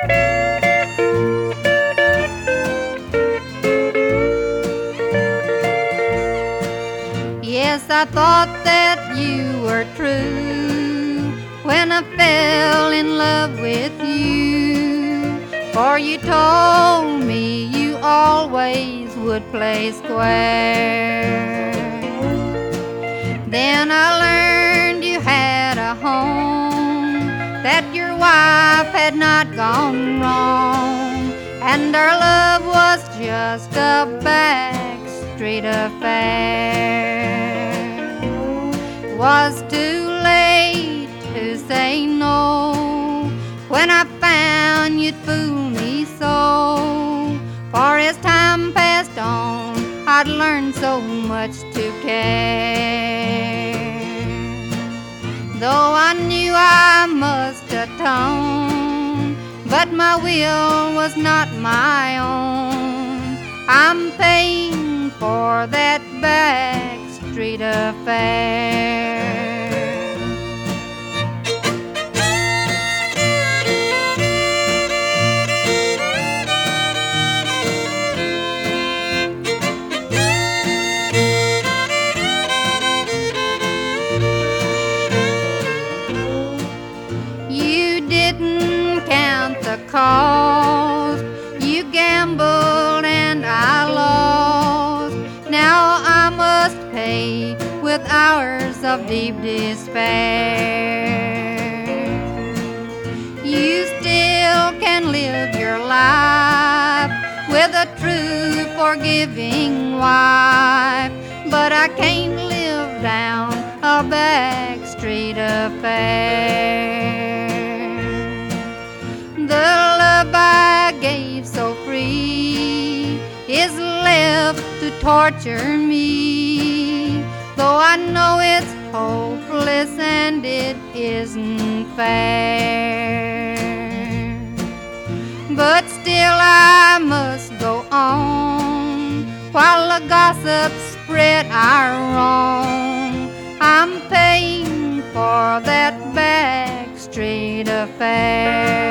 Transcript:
Yes, I thought that you were true when I fell in love with you. For you told me you always would play square. Then I learned you had a home, that your wife had not gone wrong, and our love was just a backstreet affair. It was too late to say no when I found you'd fool me so. For as time passed on, I'd learned so much to care. Though I knew I must atone, but my will was not my own. I'm paying for that backstreet affair. The cost. You gambled and I lost. Now I must pay with hours of deep despair. You still can live your life with a true forgiving wife, but I can't live down a backstreet affair. The love I gave so free is left to torture me, though I know it's hopeless and it isn't fair. But still I must go on while the gossips spread our wrong. I'm paying for that backstreet affair.